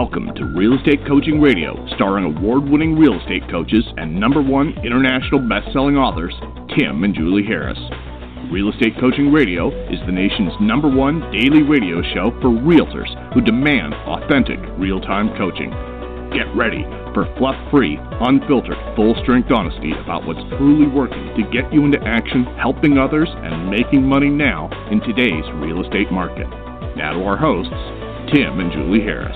Welcome to Real Estate Coaching Radio, starring award-winning real estate coaches and #1 international best-selling authors, Tim and Julie Harris. Real Estate Coaching Radio is the nation's #1 daily radio show for realtors who demand authentic, real-time coaching. Get ready for fluff-free, unfiltered, full-strength honesty about what's truly working to get you into action, helping others, and making money now in today's real estate market. Now to our hosts, Tim and Julie Harris.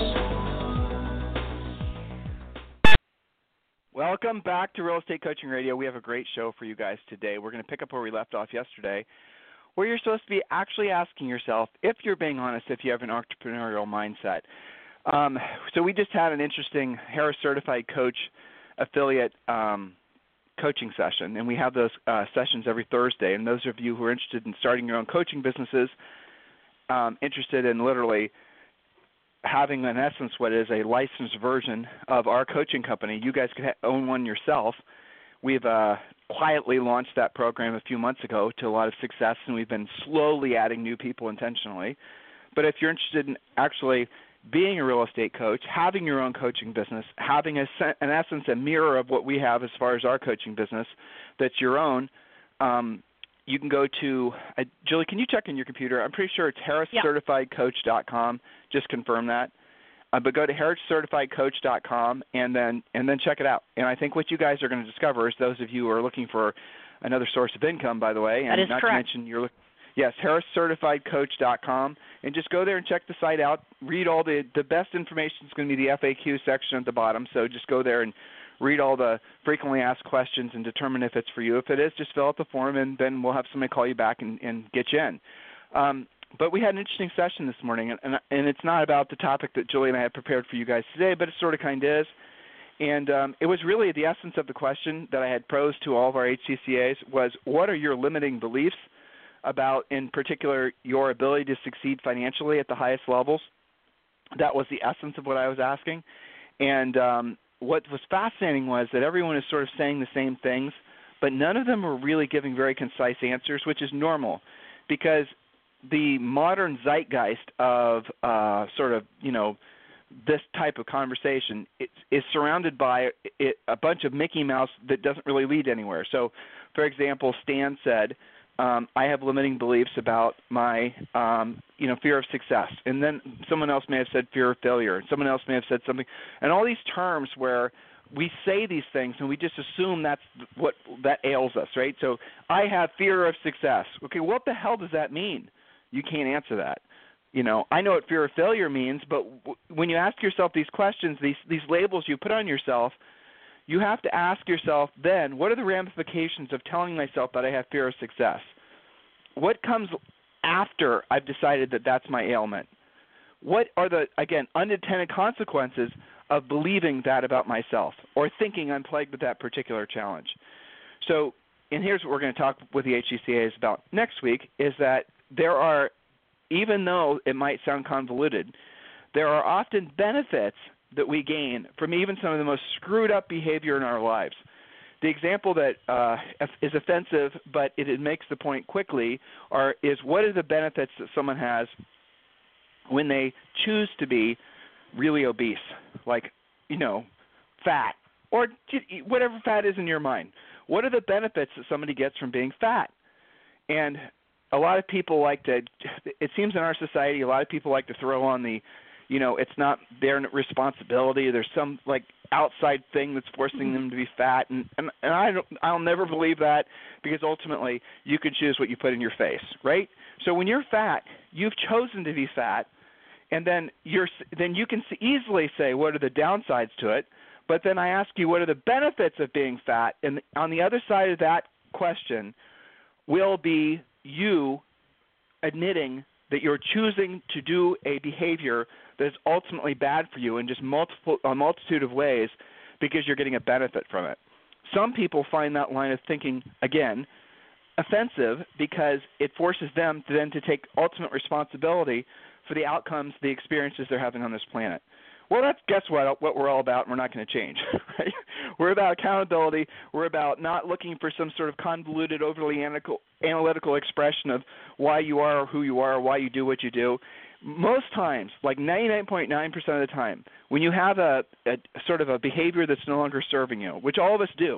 Welcome back to Real Estate Coaching Radio. We have a great show for you guys today. We're going to pick up where we left off yesterday, where you're supposed to be actually asking yourself, if you're being honest, if you have an entrepreneurial mindset. So we just had an interesting Harris Certified Coach affiliate coaching session, and we have those sessions every Thursday. And those of you who are interested in starting your own coaching businesses, interested in literally having, in essence, what is a licensed version of our coaching company, you guys could own one yourself. We've quietly launched that program a few months ago to a lot of success, and we've been slowly adding new people intentionally. But if you're interested in actually being a real estate coach, having your own coaching business, having, in essence, a mirror of what we have as far as our coaching business that's your own, you can go to, Julie, can you check in your computer? I'm pretty sure it's harriscertifiedcoach.com. Just confirm that. But go to harriscertifiedcoach.com and then check it out. And I think what you guys are going to discover is those of you who are looking for another source of income, by the way. And that is not correct. To mention harriscertifiedcoach.com. And just go there and check the site out. Read all the best information is going to be the FAQ section at the bottom. So just go there and read all the frequently asked questions and determine if it's for you. If it is, just fill out the form, and then we'll have somebody call you back and get you in. But we had an interesting session this morning, and it's not about the topic that Julie and I had prepared for you guys today, but it sort of kind of is. And it was really the essence of the question that I had posed to all of our HCCAs was, what are your limiting beliefs about, in particular, your ability to succeed financially at the highest levels? That was the essence of what I was asking. And what was fascinating was that everyone is sort of saying the same things, but none of them were really giving very concise answers, which is normal because the modern zeitgeist of this type of conversation is surrounded by a bunch of Mickey Mouse that doesn't really lead anywhere. So, for example, Stan said, I have limiting beliefs about my, fear of success. And then someone else may have said fear of failure. And someone else may have said something. And all these terms where we say these things and we just assume that's what that ails us, right? So I have fear of success. Okay, what the hell does that mean? You can't answer that. I know what fear of failure means, but when you ask yourself these questions, these labels you put on yourself, you have to ask yourself then, what are the ramifications of telling myself that I have fear of success? What comes after I've decided that that's my ailment? What are the, again, unintended consequences of believing that about myself or thinking I'm plagued with that particular challenge? So, and here's what we're going to talk with the HCCAs about next week, is that there are, even though it might sound convoluted, there are often benefits that we gain from even some of the most screwed up behavior in our lives. The example that is offensive, but it makes the point quickly, is what are the benefits that someone has when they choose to be really obese, like, fat, or whatever fat is in your mind. What are the benefits that somebody gets from being fat? And a lot of people it seems in our society, a lot of people like to throw on the, it's not their responsibility. There's some outside thing that's forcing them to be fat, and I'll never believe that, because ultimately you can choose what you put in your face, right? So when you're fat, you've chosen to be fat, and then you can easily say what are the downsides to it. But then I ask you, what are the benefits of being fat? And on the other side of that question will be you admitting that you're choosing to do a behavior that is ultimately bad for you in just a multitude of ways because you're getting a benefit from it. Some people find that line of thinking, again, offensive because it forces them to take ultimate responsibility for the outcomes, the experiences they're having on this planet. Well, guess what we're all about, and we're not going to change. Right? We're about accountability. We're about not looking for some sort of convoluted, overly analytical expression of why you are or who you are or why you do what you do. most times, like 99.9% of the time, when you have a sort of a behavior that's no longer serving you, which all of us do,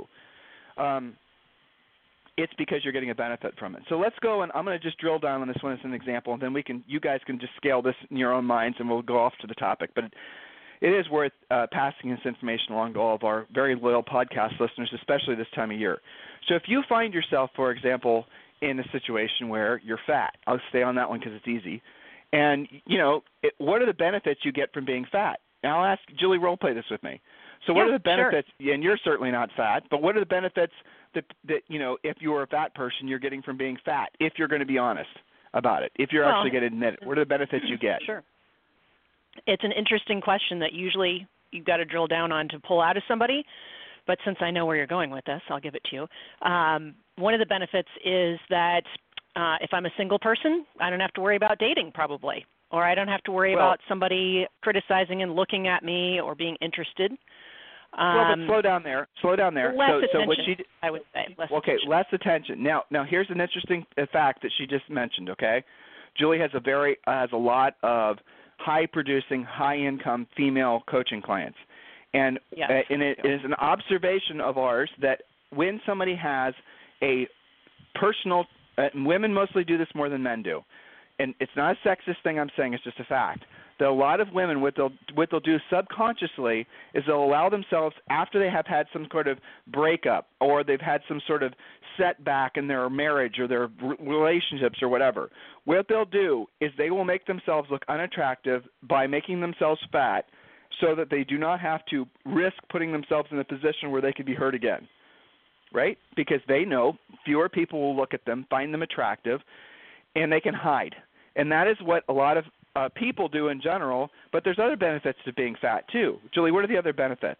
it's because you're getting a benefit from it. So let's go, and I'm going to just drill down on this one as an example, and then you guys can just scale this in your own minds, and we'll go off to the topic. But it is worth passing this information along to all of our very loyal podcast listeners, especially this time of year. So if you find yourself, for example, in a situation where you're fat, I'll stay on that one because it's easy, and, what are the benefits you get from being fat? And I'll ask Julie, role play this with me. So what are the benefits, and you're certainly not fat, but what are the benefits that if you're a fat person, you're getting from being fat, if you're going to be honest about it, if you're actually going to admit it? What are the benefits you get? Sure. It's an interesting question that usually you've got to drill down on to pull out of somebody, but since I know where you're going with this, I'll give it to you. One of the benefits is that if I'm a single person, I don't have to worry about dating probably, or I don't have to worry about somebody criticizing and looking at me or being interested. But slow down there. Less attention, what I would say. Less attention. Now here's an interesting fact that she just mentioned. Okay, Julie has a lot of high-producing, high-income female coaching clients, and it is an observation of ours that when somebody has a personal, women mostly do this more than men do, and it's not a sexist thing I'm saying. It's just a fact. That a lot of women, what they'll do subconsciously is they'll allow themselves, after they have had some sort of breakup or they've had some sort of setback in their marriage or their relationships or whatever, what they'll do is they will make themselves look unattractive by making themselves fat so that they do not have to risk putting themselves in a position where they could be hurt again, right? Because they know fewer people will look at them, find them attractive, and they can hide. And that is what a lot of people do in general, but there's other benefits to being fat too. Julie, what are the other benefits?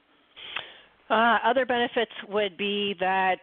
Other benefits would be that,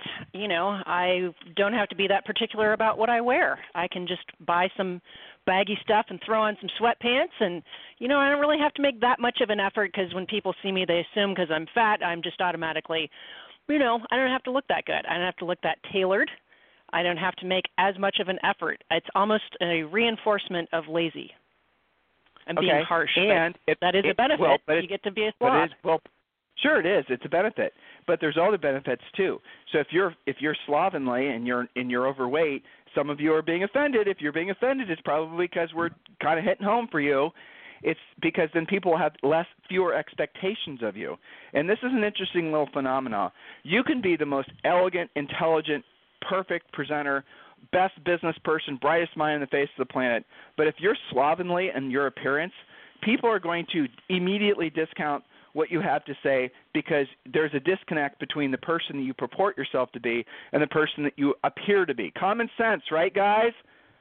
I don't have to be that particular about what I wear. I can just buy some baggy stuff and throw on some sweatpants, and, I don't really have to make that much of an effort because when people see me, they assume because I'm fat, I'm just automatically, I don't have to look that good. I don't have to look that tailored. I don't have to make as much of an effort. It's almost a reinforcement of lazy and being harsh. And that is a benefit. You get to be a slob. Sure it is. It's a benefit, but there's other benefits too. So if you're slovenly and you're overweight, some of you are being offended. If you're being offended, it's probably because we're kind of hitting home for you. It's because then people have fewer expectations of you. And this is an interesting little phenomenon. You can be the most elegant, intelligent, perfect presenter, best business person, brightest mind on the face of the planet, but if you're slovenly in your appearance, people are going to immediately discount what you have to say because there's a disconnect between the person that you purport yourself to be and the person that you appear to be. Common sense, right, guys?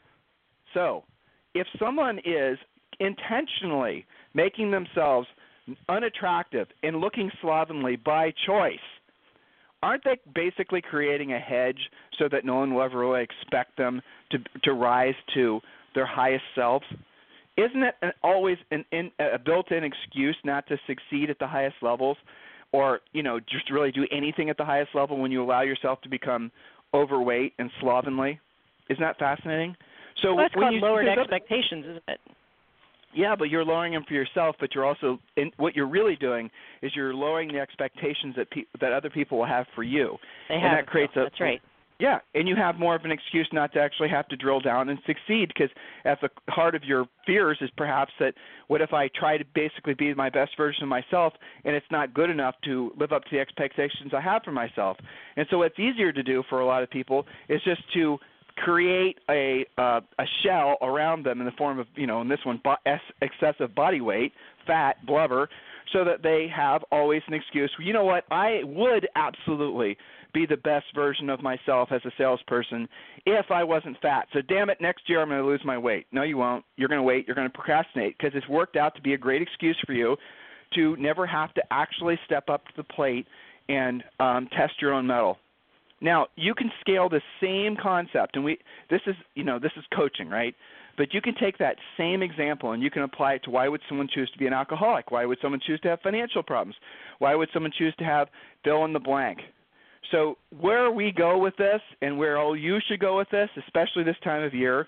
So if someone is intentionally making themselves unattractive and looking slovenly by choice, aren't they basically creating a hedge so that no one will ever really expect them to rise to their highest selves? Isn't it always a built-in excuse not to succeed at the highest levels or, just really do anything at the highest level when you allow yourself to become overweight and slovenly? Isn't that fascinating? So that's called lowered expectations, isn't it? Yeah, but you're lowering them for yourself, but you're also what you're really doing is you're lowering the expectations that other people will have for you. They have. That creates that's right. Yeah, and you have more of an excuse not to actually have to drill down and succeed because at the heart of your fears is perhaps that what if I try to basically be my best version of myself and it's not good enough to live up to the expectations I have for myself. And so what's easier to do for a lot of people is just to create a shell around them in the form of, in this one, excessive body weight, fat, blubber, so that they have always an excuse. You know what? I would absolutely be the best version of myself as a salesperson if I wasn't fat. So damn it, next year I'm going to lose my weight. No, you won't. You're going to wait. You're going to procrastinate because it's worked out to be a great excuse for you to never have to actually step up to the plate and test your own mettle. Now, you can scale the same concept, and this is coaching, right? But you can take that same example and you can apply it to why would someone choose to be an alcoholic? Why would someone choose to have financial problems? Why would someone choose to have fill in the blank? So where we go with this and where all you should go with this, especially this time of year,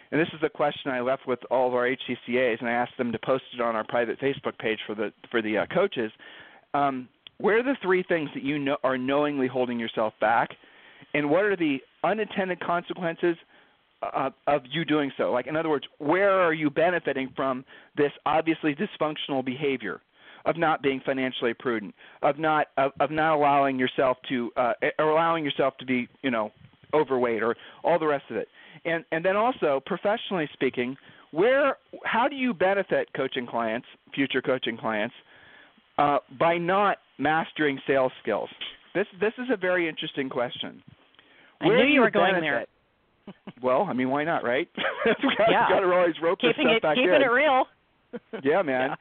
and this is the question I left with all of our HCCAs, and I asked them to post it on our private Facebook page for the coaches. Where are the 3 things that you know are knowingly holding yourself back, and what are the unintended consequences of you doing so? Like, in other words, where are you benefiting from this obviously dysfunctional behavior of not being financially prudent, of not allowing yourself to be, overweight, or all the rest of it? And then also, professionally speaking, how do you benefit future coaching clients, by not mastering sales skills? This is a very interesting question. I knew you were going there. Well, I mean, why not, right? We've got to always rope this stuff back in. Keeping it real. Yeah, man. Yeah.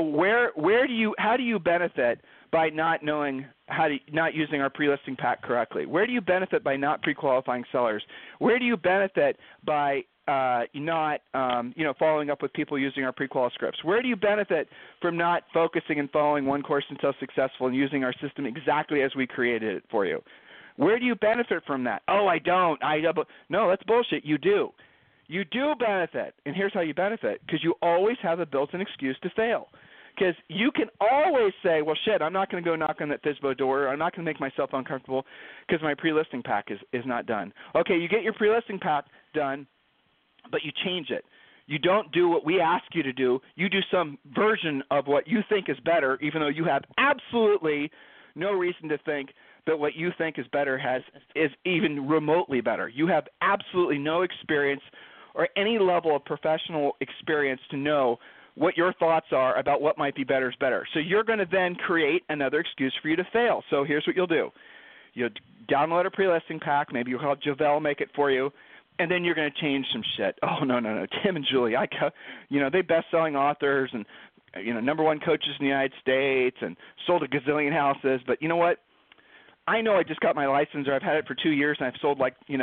So how do you benefit by not using our pre-listing pack correctly? Where do you benefit by not pre-qualifying sellers? Where do you benefit by not following up with people using our pre-qual scripts? Where do you benefit from not focusing and following one course until successful and using our system exactly as we created it for you? Where do you benefit from that? Oh, I don't. No, that's bullshit. You do. You do benefit, and here's how you benefit, because you always have a built-in excuse to fail. Because you can always say, well, shit, I'm not going to go knock on that FSBO door. I'm not going to make myself uncomfortable because my pre-listing pack is not done. Okay, you get your pre-listing pack done, but you change it. You don't do what we ask you to do. You do some version of what you think is better, even though you have absolutely no reason to think that what you think is better is even remotely better. You have absolutely no experience or any level of professional experience to know what your thoughts are about what might be better is better. So you're going to then create another excuse for you to fail. So here's what you'll do. You'll download a pre-listing pack. Maybe you'll have Javel make it for you, and then you're going to change some shit. Oh, no. Tim and Julie, they best-selling authors and, number 1 coaches in the United States and sold a gazillion houses. But you know what? I know I just got my license, or I've had it for 2 years, and I've sold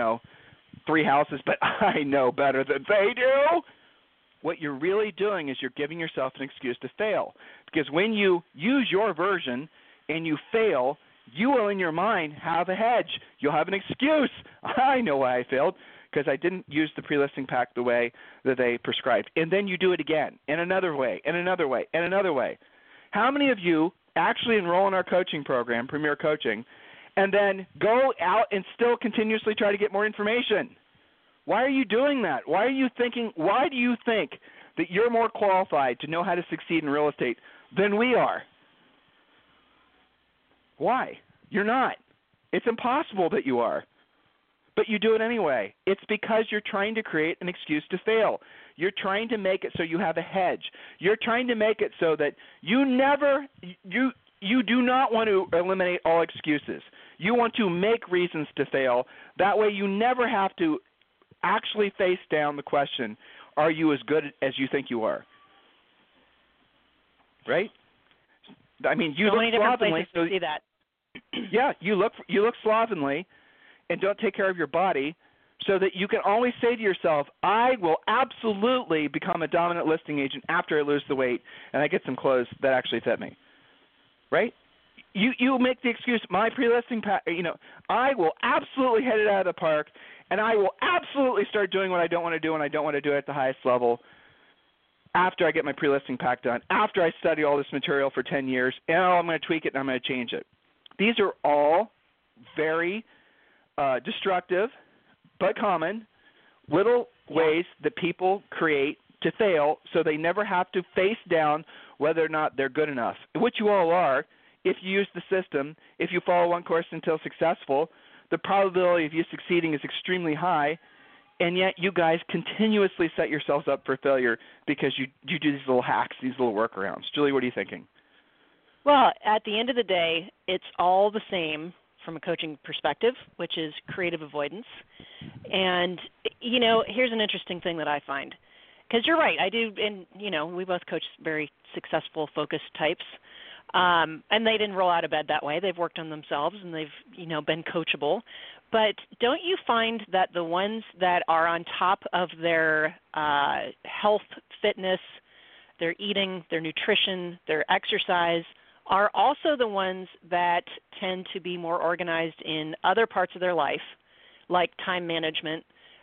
3 houses, but I know better than they do. What you're really doing is you're giving yourself an excuse to fail. Because when you use your version and you fail, you will in your mind have a hedge. You'll have an excuse. I know why I failed, because I didn't use the pre-listing pack the way that they prescribed. And then you do it again, in another way, and another way, and another way. How many of you actually enroll in our coaching program, Premier Coaching, and then go out and still continuously try to get more information? Why are you doing that? Why do you think that you're more qualified to know how to succeed in real estate than we are? Why? You're not. It's impossible that you are. But you do it anyway. It's because you're trying to create an excuse to fail. You're trying to make it so you have a hedge. You're trying to make it so that you do not want to eliminate all excuses. You want to make reasons to fail. That way you never have to actually face down the question, are you as good as you think you are? Right? I mean, you look slovenly. So see that. Yeah, you look slovenly and don't take care of your body, so that you can always say to yourself, I will absolutely become a dominant listing agent after I lose the weight and I get some clothes that actually fit me. Right? You make the excuse, my pre-listing pack, I will absolutely hit it out of the park, and I will absolutely start doing what I don't want to do, and I don't want to do it at the highest level after I get my pre-listing pack done, after I study all this material for 10 years, and I'm going to tweak it and I'm going to change it. These are all very destructive but common little ways that people create to fail, so they never have to face down whether or not they're good enough, which you all are. If you use the system, if you follow one course until successful, the probability of you succeeding is extremely high, and yet you guys continuously set yourselves up for failure because you do these little hacks, these little workarounds. Julie, what are you thinking? Well, at the end of the day, it's all the same from a coaching perspective, which is creative avoidance. And, here's an interesting thing that I find. Because you're right, I do, and, we both coach very successful, focused types. And they didn't roll out of bed that way. They've worked on themselves, and they've, been coachable. But don't you find that the ones that are on top of their health, fitness, their eating, their nutrition, their exercise, are also the ones that tend to be more organized in other parts of their life, like time management,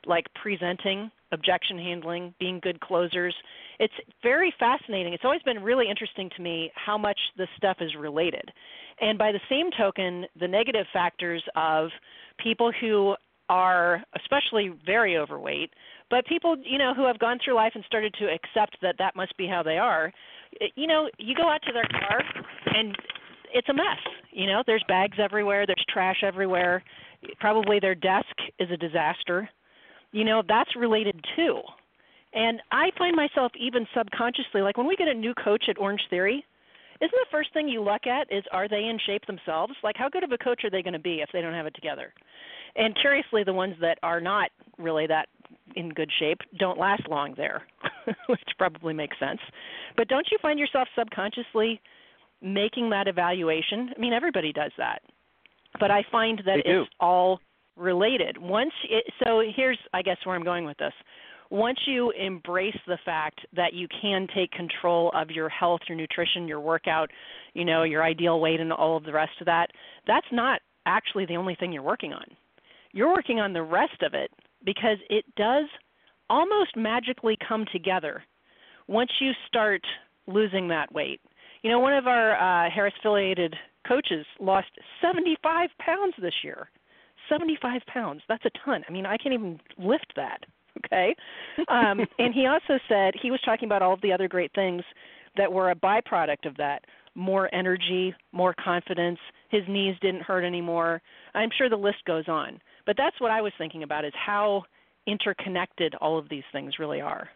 like presenting, objection handling, being good closers. It's very fascinating. It's always been really interesting to me how much this stuff is related. And by the same token, the negative factors of people who are especially very overweight, but people, who have gone through life and started to accept that that must be how they are, you go out to their car and it's a mess. There's bags everywhere, there's trash everywhere. Probably their desk is a disaster. That's related too. And I find myself even subconsciously, like when we get a new coach at Orange Theory, isn't the first thing you look at is, are they in shape themselves? Like, how good of a coach are they going to be if they don't have it together? And curiously, the ones that are not really that in good shape don't last long there, which probably makes sense. But don't you find yourself subconsciously making that evaluation? I mean, everybody does that. But I find that it's all related. So here's, I guess, where I'm going with this. Once you embrace the fact that you can take control of your health, your nutrition, your workout, your ideal weight and all of the rest of that, that's not actually the only thing you're working on. You're working on the rest of it because it does almost magically come together once you start losing that weight. One of our Harris-affiliated coaches lost 75 pounds this year. 75 pounds. That's a ton. I mean, I can't even lift that. Okay. And he also said, he was talking about all of the other great things that were a byproduct of that. More energy, more confidence, his knees didn't hurt anymore. I'm sure the list goes on. But that's what I was thinking about, is how interconnected all of these things really are.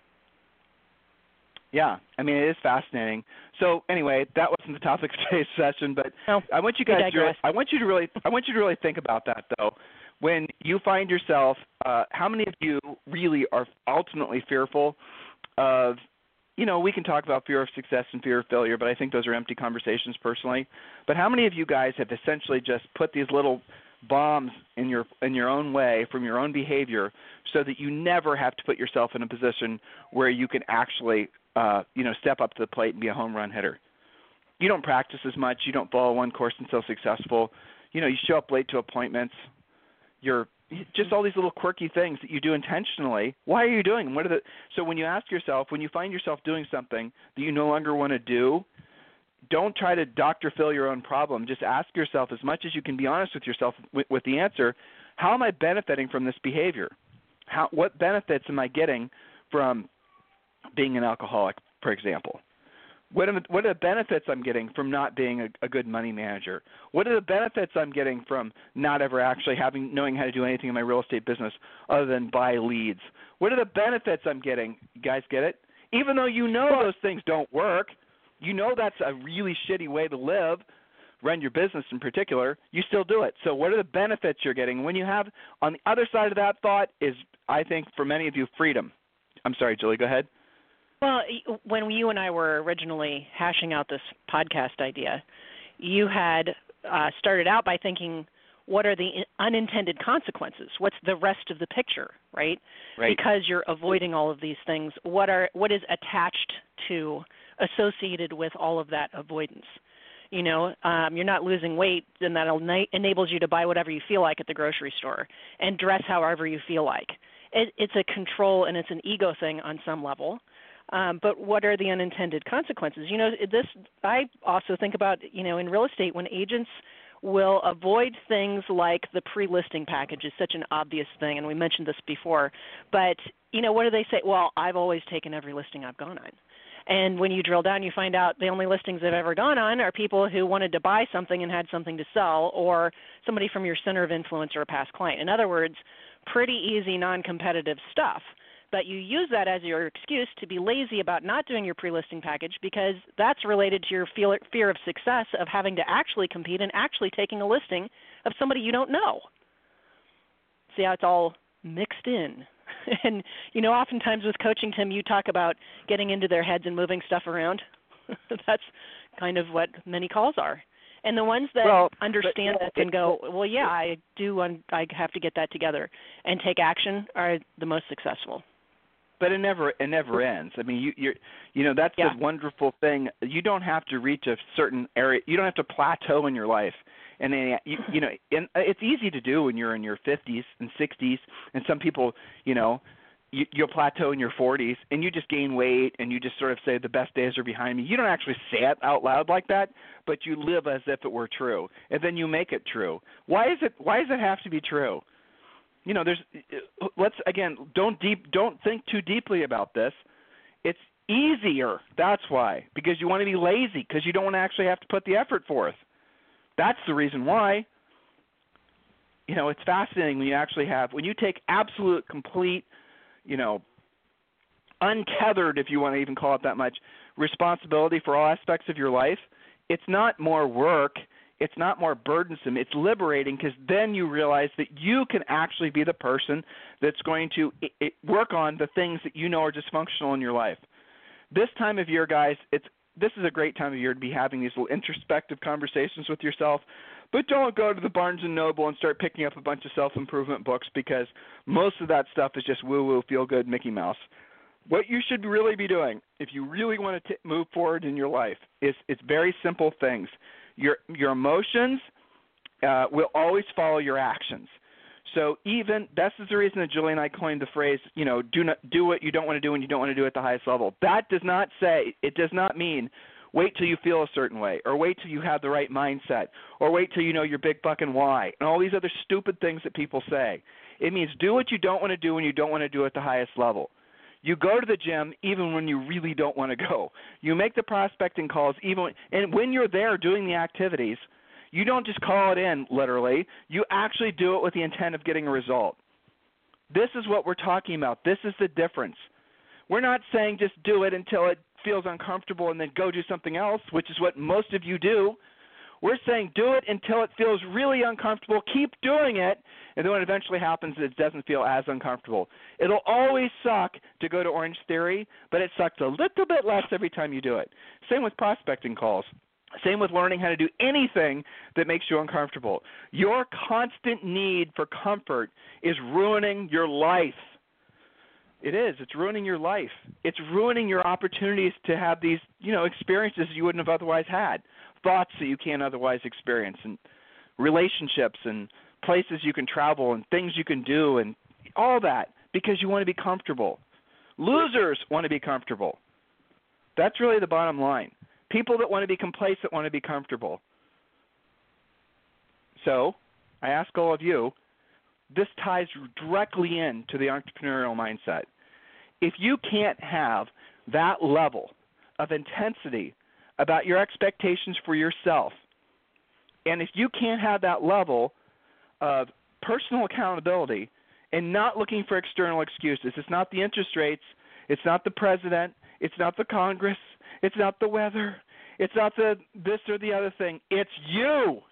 Yeah, I mean, it is fascinating. So anyway, that wasn't the topic of today's session, but I want you guys I want you to really think about that though. When you find yourself, how many of you really are ultimately fearful of, we can talk about fear of success and fear of failure, but I think those are empty conversations personally. But how many of you guys have essentially just put these little bombs in your own way from your own behavior so that you never have to put yourself in a position where you can actually step up to the plate and be a home run hitter? You don't practice as much. You don't follow one course until successful. You show up late to appointments. You're just all these little quirky things that you do intentionally. Why are you doing them? So when you ask yourself, when you find yourself doing something that you no longer want to do, don't try to Dr. Phil your own problem. Just ask yourself, as much as you can be honest with yourself with the answer, how am I benefiting from this behavior? What benefits am I getting from being an alcoholic, for example? What are the benefits I'm getting from not being a good money manager? What are the benefits I'm getting from not ever actually knowing how to do anything in my real estate business other than buy leads? What are the benefits I'm getting? You guys get it? Even though those things don't work, that's a really shitty way to live, run your business in particular, you still do it. So what are the benefits you're getting? When you have, on the other side of that thought is, I think, for many of you, freedom. I'm sorry, Julie, go ahead. Well, when you and I were originally hashing out this podcast idea, you had started out by thinking, what are the unintended consequences? What's the rest of the picture, right? Because you're avoiding all of these things. What is attached to, associated with all of that avoidance? You're not losing weight, then that enables you to buy whatever you feel like at the grocery store and dress however you feel like. It's a control and it's an ego thing on some level. But what are the unintended consequences? I also think about, in real estate, when agents will avoid things like the pre-listing package is such an obvious thing, and we mentioned this before. But, what do they say? Well, I've always taken every listing I've gone on. And when you drill down, you find out the only listings they've ever gone on are people who wanted to buy something and had something to sell, or somebody from your center of influence or a past client. In other words, pretty easy, non-competitive stuff. But you use that as your excuse to be lazy about not doing your pre-listing package, because that's related to your fear of success of having to actually compete and actually taking a listing of somebody you don't know. See how it's all mixed in. And, oftentimes with coaching, Tim, you talk about getting into their heads and moving stuff around. That's kind of what many calls are. And the ones that understand that and go, well, yeah, I do, I have to get that together and take action are the most successful. But it never ends. I mean, that's the wonderful thing. You don't have to reach a certain area. You don't have to plateau in your life. And then, and it's easy to do when you're in your 50s and 60s. And some people, you'll plateau in your 40s, and you just gain weight, and you just sort of say the best days are behind me. You don't actually say it out loud like that, but you live as if it were true, and then you make it true. Why does it have to be true? Don't think too deeply about this. It's easier. That's why, because you want to be lazy, because you don't want to actually have to put the effort forth. That's the reason why. It's fascinating when you take absolute, complete, untethered, if you want to even call it that much, responsibility for all aspects of your life. It's not more work. It's not more burdensome. It's liberating, because then you realize that you can actually be the person that's going to work on the things that you know are dysfunctional in your life. This time of year, guys, this is a great time of year to be having these little introspective conversations with yourself. But don't go to the Barnes & Noble and start picking up a bunch of self-improvement books, because most of that stuff is just woo-woo, feel-good Mickey Mouse. What you should really be doing, if you really want to move forward in your life, is it's very simple things. Your emotions will always follow your actions. So this is the reason that Julie and I coined the phrase, do what you don't want to do when you don't want to do it at the highest level. That does not mean wait till you feel a certain way, or wait till you have the right mindset, or wait till you know your big fucking why, and all these other stupid things that people say. It means do what you don't want to do when you don't want to do it at the highest level. You go to the gym even when you really don't want to go. You make the prospecting calls and when you're there doing the activities, you don't just call it in literally. You actually do it with the intent of getting a result. This is what we're talking about. This is the difference. We're not saying just do it until it feels uncomfortable and then go do something else, which is what most of you do. We're saying do it until it feels really uncomfortable. Keep doing it, and then when it eventually happens, it doesn't feel as uncomfortable. It'll always suck to go to Orange Theory, but it sucks a little bit less every time you do it. Same with prospecting calls. Same with learning how to do anything that makes you uncomfortable. Your constant need for comfort is ruining your life. It is. It's ruining your life. It's ruining your opportunities to have these, experiences you wouldn't have otherwise had, thoughts that you can't otherwise experience, and relationships and places you can travel and things you can do and all that, because you want to be comfortable. Losers want to be comfortable. That's really the bottom line. People that want to be complacent want to be comfortable. So I ask all of you, this ties directly into the entrepreneurial mindset. If you can't have that level of intensity about your expectations for yourself, and if you can't have that level of personal accountability and not looking for external excuses, it's not the interest rates, it's not the president, it's not the Congress, it's not the weather, it's not the this or the other thing, it's you.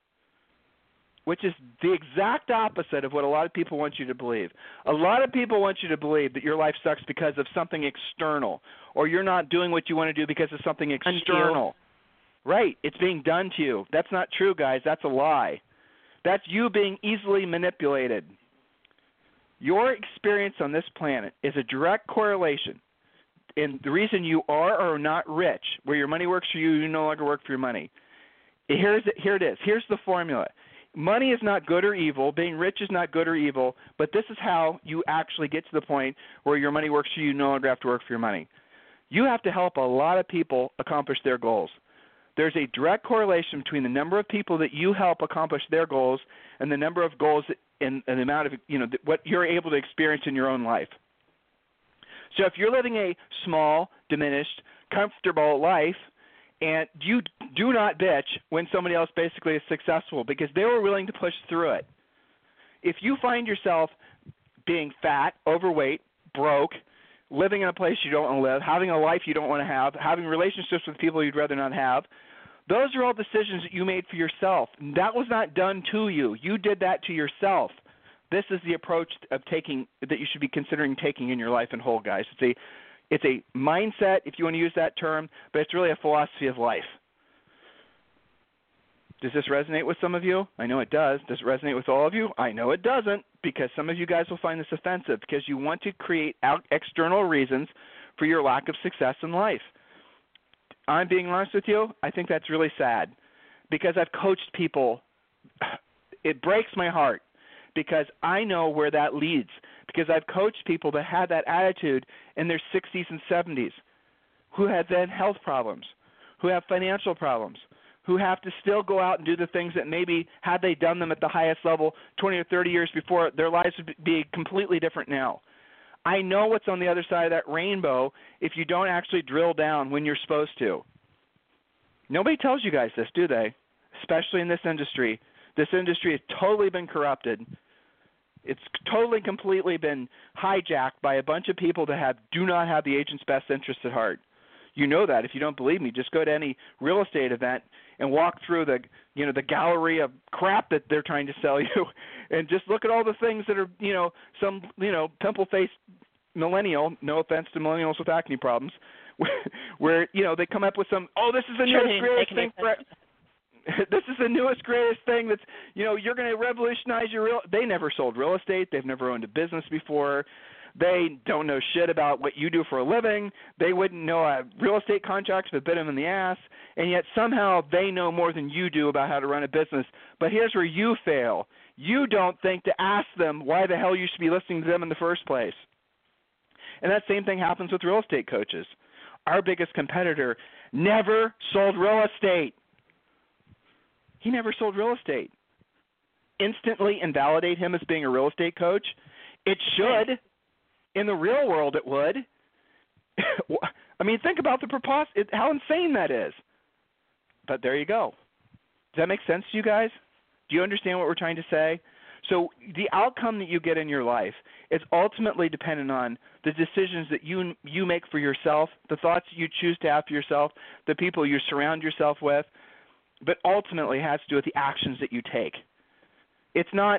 Which is the exact opposite of what a lot of people want you to believe. A lot of people want you to believe that your life sucks because of something external, or you're not doing what you want to do because of something external. Right. It's being done to you. That's not true, guys. That's a lie. That's you being easily manipulated. Your experience on this planet is a direct correlation. And the reason you are or are not rich, where your money works for you, you no longer work for your money. Here it is. Here's the formula. Money is not good or evil. Being rich is not good or evil. But this is how you actually get to the point where your money works for you. You no longer have to work for your money. You have to help a lot of people accomplish their goals. There's a direct correlation between the number of people that you help accomplish their goals and the number of goals and the amount of, what you're able to experience in your own life. So if you're living a small, diminished, comfortable life, and you do not bitch when somebody else basically is successful because they were willing to push through it. If you find yourself being fat, overweight, broke, living in a place you don't want to live, having a life you don't want to have, having relationships with people you'd rather not have, those are all decisions that you made for yourself. That was not done to you. You did that to yourself. This is the approach of taking that you should be considering taking in your life in whole, guys. It's a mindset, if you want to use that term, but it's really a philosophy of life. Does this resonate with some of you? I know it does. Does it resonate with all of you? I know it doesn't, because some of you guys will find this offensive because you want to create external reasons for your lack of success in life. I'm being honest with you. I think that's really sad because I've coached people. It breaks my heart because I know where that leads, because I've coached people that had that attitude in their 60s and 70s who had then health problems, who have financial problems, who have to still go out and do the things that maybe had they done them at the highest level 20 or 30 years before, their lives would be completely different now. I know what's on the other side of that rainbow if you don't actually drill down when you're supposed to. Nobody tells you guys this, do they? Especially in this industry. This industry has totally been corrupted. It's totally, completely been hijacked by a bunch of people that do not have the agent's best interests at heart. You know that. If you don't believe me, just go to any real estate event and walk through the gallery of crap that they're trying to sell you, and just look at all the things that are some pimple-faced millennial. No offense to millennials with acne problems, where they come up with some. Oh, this is the newest greatest thing. This is the newest greatest thing. That's you're going to revolutionize your real. They never sold real estate. They've never owned a business before. They don't know shit about what you do for a living. They wouldn't know a real estate contract if it bit them in the ass. And yet somehow they know more than you do about how to run a business. But here's where you fail. You don't think to ask them why the hell you should be listening to them in the first place. And that same thing happens with real estate coaches. Our biggest competitor never sold real estate. He never sold real estate. Instantly invalidate him as being a real estate coach? It should. In the real world, it would. I mean, think about how insane that is. But there you go. Does that make sense to you guys? Do you understand what we're trying to say? So the outcome that you get in your life is ultimately dependent on the decisions that you make for yourself, the thoughts that you choose to have for yourself, the people you surround yourself with, but ultimately has to do with the actions that you take. It's not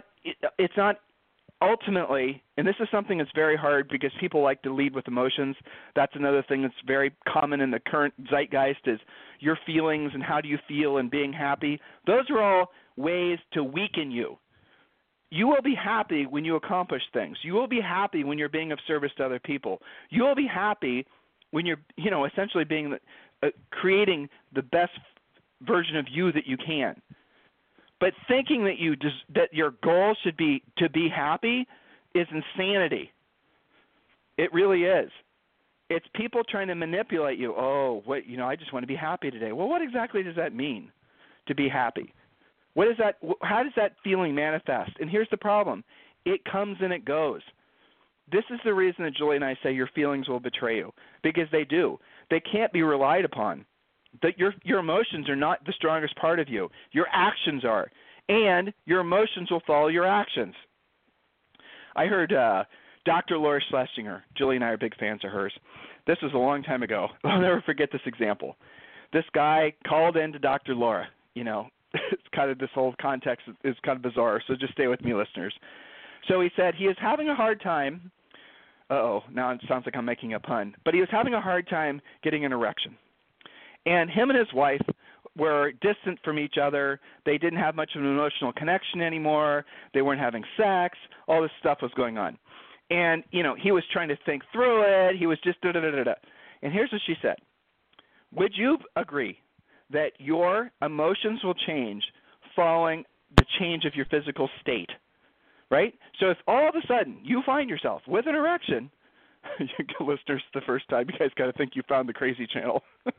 ultimately, and this is something that's very hard because people like to lead with emotions. That's another thing that's very common in the current zeitgeist is your feelings and how do you feel and being happy. Those are all ways to weaken you. You will be happy when you accomplish things. You will be happy when you're being of service to other people. You will be happy when you're, essentially being creating the best version of you that you can. But thinking that your goal should be to be happy is insanity. It really is. It's people trying to manipulate you. Oh, I just want to be happy today. Well, what exactly does that mean, to be happy? What is that? How does that feeling manifest? And here's the problem. It comes and it goes. This is the reason that Julie and I say your feelings will betray you, because they do. They can't be relied upon. That your emotions are not the strongest part of you. Your actions are. And your emotions will follow your actions. I heard Dr. Laura Schlesinger. Julie and I are big fans of hers. This was a long time ago. I'll never forget this example. This guy called in to Dr. Laura. It's kind of, this whole context is kind of bizarre, so just stay with me, listeners. So he said he is having a hard time. Now it sounds like I'm making a pun. But he was having a hard time getting an erection. And him and his wife were distant from each other. They didn't have much of an emotional connection anymore. They weren't having sex. All this stuff was going on. And, he was trying to think through it. He was just da-da-da-da-da. And here's what she said. Would you agree that your emotions will change following the change of your physical state, right? So if all of a sudden you find yourself with an erection, listeners, the first time, you guys got to think you found the crazy channel.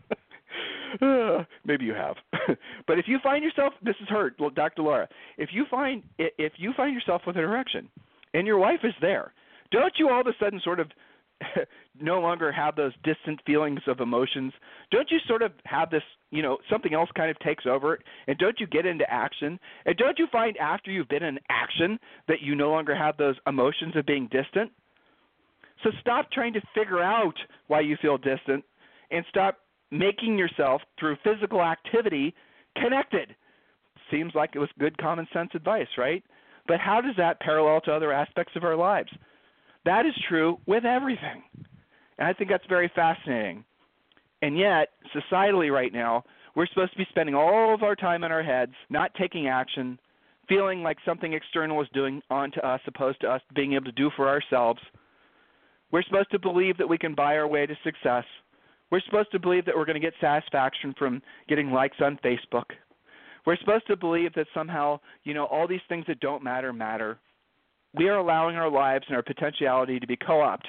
Maybe you have. But if you find yourself, this is her, Dr. Laura, if you find yourself with an erection and your wife is there, don't you all of a sudden sort of no longer have those distant feelings of emotions? Don't you sort of have this, something else kind of takes over, and don't you get into action? And don't you find after you've been in action that you no longer have those emotions of being distant? So stop trying to figure out why you feel distant and stop making yourself, through physical activity, connected. Seems like it was good common sense advice, right? But how does that parallel to other aspects of our lives? That is true with everything. And I think that's very fascinating. And yet, societally right now, We're supposed to be spending all of our time in our heads, not taking action, feeling like something external is doing onto us opposed to us being able to do for ourselves. We're supposed to believe that we can buy our way to success. We're supposed to believe that we're going to get satisfaction from getting likes on Facebook. We're supposed to believe that somehow, all these things that don't matter matter. We are allowing our lives and our potentiality to be co-opted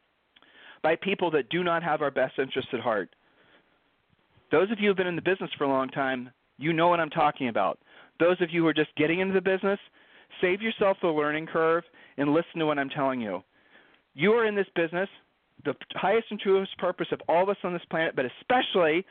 by people that do not have our best interests at heart. Those of you who have been in the business for a long time, you know what I'm talking about. Those of you who are just getting into the business, save yourself the learning curve and listen to what I'm telling you. You are in this business. The highest and truest purpose of all of us on this planet, but especially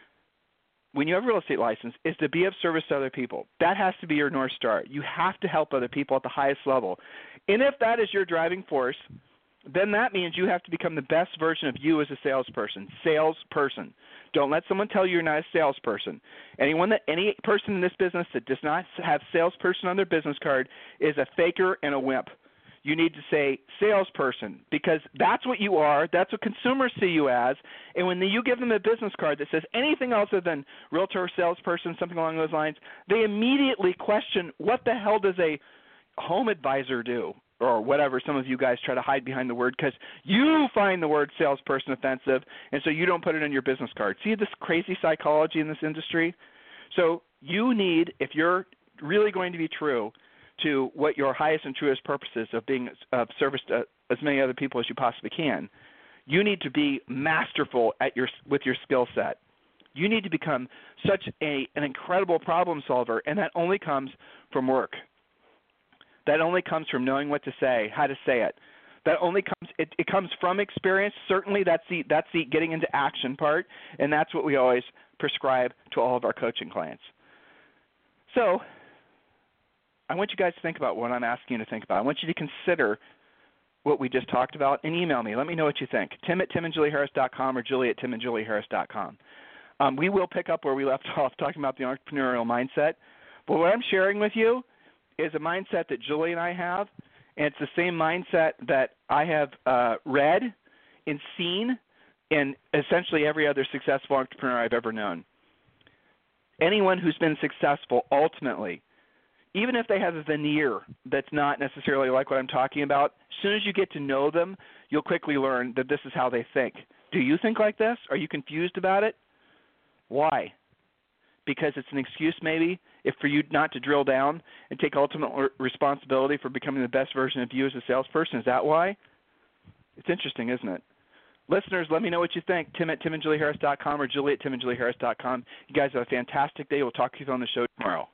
when you have a real estate license, is to be of service to other people. That has to be your North Star. You have to help other people at the highest level. And if that is your driving force, then that means you have to become the best version of you as a salesperson. Salesperson. Don't let someone tell you you're not a salesperson. Any person in this business that does not have salesperson on their business card is a faker and a wimp. You need to say salesperson, because that's what you are. That's what consumers see you as. And when you give them a business card that says anything else other than realtor, salesperson, something along those lines, they immediately question, what the hell does a home advisor do? Or whatever, some of you guys try to hide behind the word because you find the word salesperson offensive, and so you don't put it on your business card. See this crazy psychology in this industry? So you need, if you're really going to be true to what your highest and truest purpose is of being of service to as many other people as you possibly can, you need to be masterful with your skill set. You need to become such an incredible problem solver, and that only comes from work. That only comes from knowing what to say, how to say it. That only comes it comes from experience. Certainly that's the getting into action part, and that's what we always prescribe to all of our coaching clients. So I want you guys to think about what I'm asking you to think about. I want you to consider what we just talked about and email me. Let me know what you think. Tim@timandjulieharris.com or Julie@timandjulieharris.com. We will pick up where we left off talking about the entrepreneurial mindset. But what I'm sharing with you is a mindset that Julie and I have, and it's the same mindset that I have read and seen in essentially every other successful entrepreneur I've ever known. Anyone who's been successful ultimately, even if they have a veneer that's not necessarily like what I'm talking about, as soon as you get to know them, you'll quickly learn that this is how they think. Do you think like this? Are you confused about it? Why? Because it's an excuse maybe for you not to drill down and take ultimate responsibility for becoming the best version of you as a salesperson. Is that why? It's interesting, isn't it? Listeners, let me know what you think. Tim@timandjulieharris.com or Julie@timandjulieharris.com. You guys have a fantastic day. We'll talk to you on the show tomorrow.